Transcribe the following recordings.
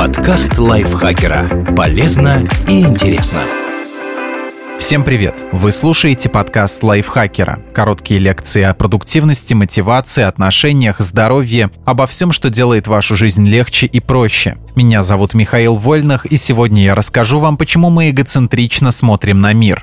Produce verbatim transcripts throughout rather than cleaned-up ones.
Подкаст лайфхакера. Полезно и интересно. Всем привет! Вы слушаете подкаст лайфхакера. Короткие лекции о продуктивности, мотивации, отношениях, здоровье, обо всем, что делает вашу жизнь легче и проще. Меня зовут Михаил Вольных, и сегодня я расскажу вам, почему мы эгоцентрично смотрим на мир.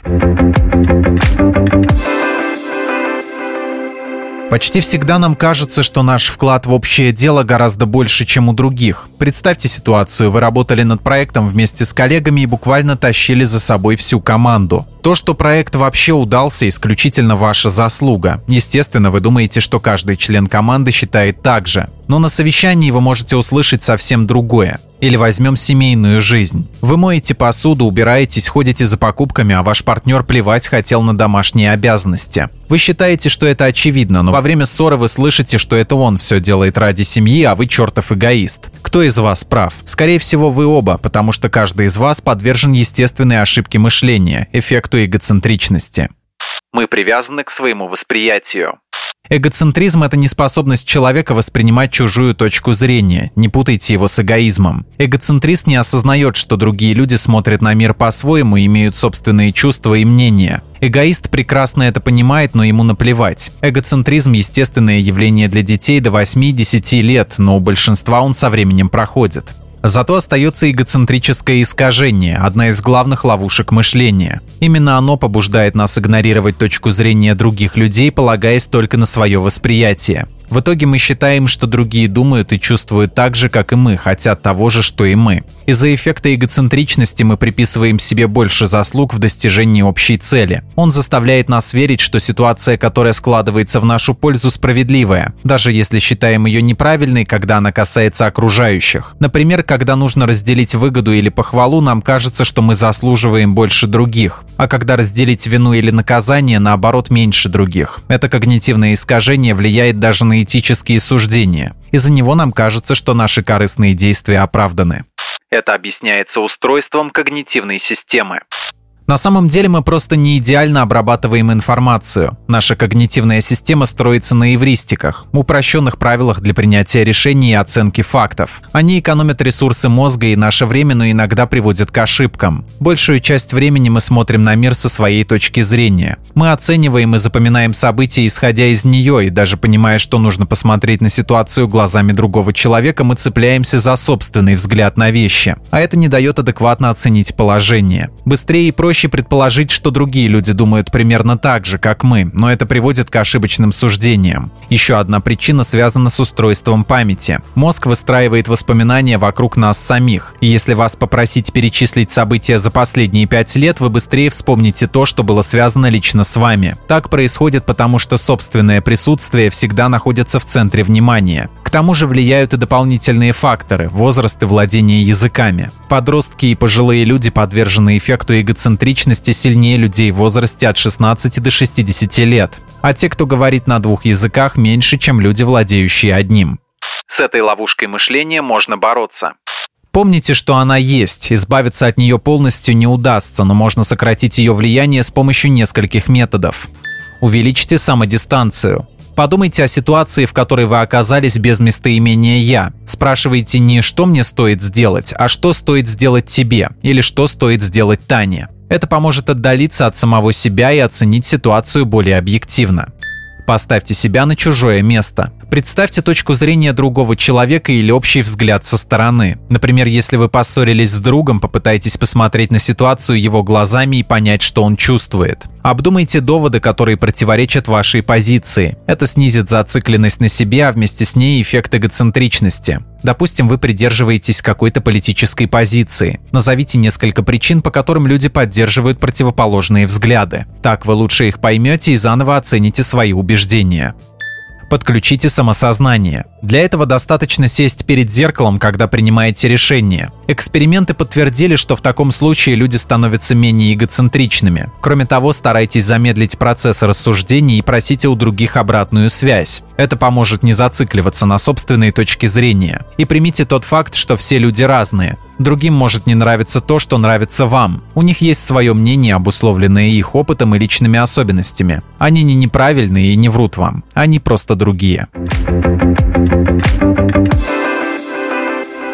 Почти всегда нам кажется, что наш вклад в общее дело гораздо больше, чем у других. Представьте ситуацию: вы работали над проектом вместе с коллегами и буквально тащили за собой всю команду. То, что проект вообще удался, исключительно ваша заслуга. Естественно, вы думаете, что каждый член команды считает так же. Но на совещании вы можете услышать совсем другое. Или возьмем семейную жизнь. Вы моете посуду, убираетесь, ходите за покупками, а ваш партнер плевать хотел на домашние обязанности. Вы считаете, что это очевидно, но во время ссоры вы слышите, что это он все делает ради семьи, а вы чертов эгоист. Кто из вас прав? Скорее всего, вы оба, потому что каждый из вас подвержен естественной ошибке мышления, эффекту эгоцентричности. Мы привязаны к своему восприятию. Эгоцентризм – это неспособность человека воспринимать чужую точку зрения. Не путайте его с эгоизмом. Эгоцентрист не осознает, что другие люди смотрят на мир по-своему и имеют собственные чувства и мнения. Эгоист прекрасно это понимает, но ему наплевать. Эгоцентризм – естественное явление для детей до восьми-десяти лет, но у большинства он со временем проходит. Зато остается эгоцентрическое искажение, одна из главных ловушек мышления. Именно оно побуждает нас игнорировать точку зрения других людей, полагаясь только на свое восприятие. В итоге мы считаем, что другие думают и чувствуют так же, как и мы, хотят того же, что и мы. Из-за эффекта эгоцентричности мы приписываем себе больше заслуг в достижении общей цели. Он заставляет нас верить, что ситуация, которая складывается в нашу пользу, справедливая, даже если считаем ее неправильной, когда она касается окружающих. Например, когда нужно разделить выгоду или похвалу, нам кажется, что мы заслуживаем больше других, а когда разделить вину или наказание, наоборот, меньше других. Это когнитивное искажение влияет даже на этические суждения. Из-за него нам кажется, что наши корыстные действия оправданы. Это объясняется устройством когнитивной системы. На самом деле мы просто не идеально обрабатываем информацию. Наша когнитивная система строится на эвристиках, упрощенных правилах для принятия решений и оценки фактов. Они экономят ресурсы мозга и наше время, но иногда приводят к ошибкам. Большую часть времени мы смотрим на мир со своей точки зрения. Мы оцениваем и запоминаем события, исходя из нее, и даже понимая, что нужно посмотреть на ситуацию глазами другого человека, мы цепляемся за собственный взгляд на вещи. А это не дает адекватно оценить положение. Быстрее и проще Проще предположить, что другие люди думают примерно так же, как мы, но это приводит к ошибочным суждениям. Еще одна причина связана с устройством памяти. Мозг выстраивает воспоминания вокруг нас самих, и если вас попросить перечислить события за последние пять лет, вы быстрее вспомните то, что было связано лично с вами. Так происходит потому, что собственное присутствие всегда находится в центре внимания. К тому же влияют и дополнительные факторы – возраст и владение языками. Подростки и пожилые люди подвержены эффекту эгоцентричности сильнее людей в возрасте от шестнадцати до шестидесяти лет, а те, кто говорит на двух языках, меньше, чем люди, владеющие одним. С этой ловушкой мышления можно бороться. Помните, что она есть, избавиться от нее полностью не удастся, но можно сократить ее влияние с помощью нескольких методов. Увеличьте самодистанцию. Подумайте о ситуации, в которой вы оказались без местоимения «я». Спрашивайте не «что мне стоит сделать», а «что стоит сделать тебе» или «что стоит сделать Тане». Это поможет отдалиться от самого себя и оценить ситуацию более объективно. Поставьте себя на чужое место. Представьте точку зрения другого человека или общий взгляд со стороны. Например, если вы поссорились с другом, попытайтесь посмотреть на ситуацию его глазами и понять, что он чувствует. Обдумайте доводы, которые противоречат вашей позиции. Это снизит зацикленность на себе, а вместе с ней эффект эгоцентричности. Допустим, вы придерживаетесь какой-то политической позиции. Назовите несколько причин, по которым люди поддерживают противоположные взгляды. Так вы лучше их поймете и заново оцените свои убеждения. Подключите самосознание. Для этого достаточно сесть перед зеркалом, когда принимаете решение. Эксперименты подтвердили, что в таком случае люди становятся менее эгоцентричными. Кроме того, старайтесь замедлить процесс рассуждений и просите у других обратную связь. Это поможет не зацикливаться на собственной точке зрения. И примите тот факт, что все люди разные. Другим может не нравиться то, что нравится вам. У них есть свое мнение, обусловленное их опытом и личными особенностями. Они не неправильные и не врут вам. Они просто другие.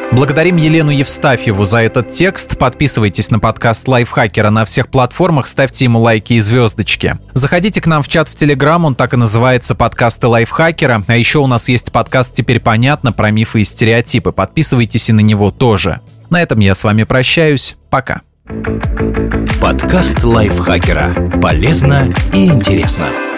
Благодарим Елену Евстафьеву за этот текст. Подписывайтесь на подкаст Лайфхакера на всех платформах, ставьте ему лайки и звездочки. Заходите к нам в чат в Телеграм, он так и называется «Подкасты Лайфхакера». А еще у нас есть подкаст «Теперь понятно» про мифы и стереотипы. Подписывайтесь и на него тоже. На этом я с вами прощаюсь. Пока. Подкаст Лайфхакера. Полезно и интересно.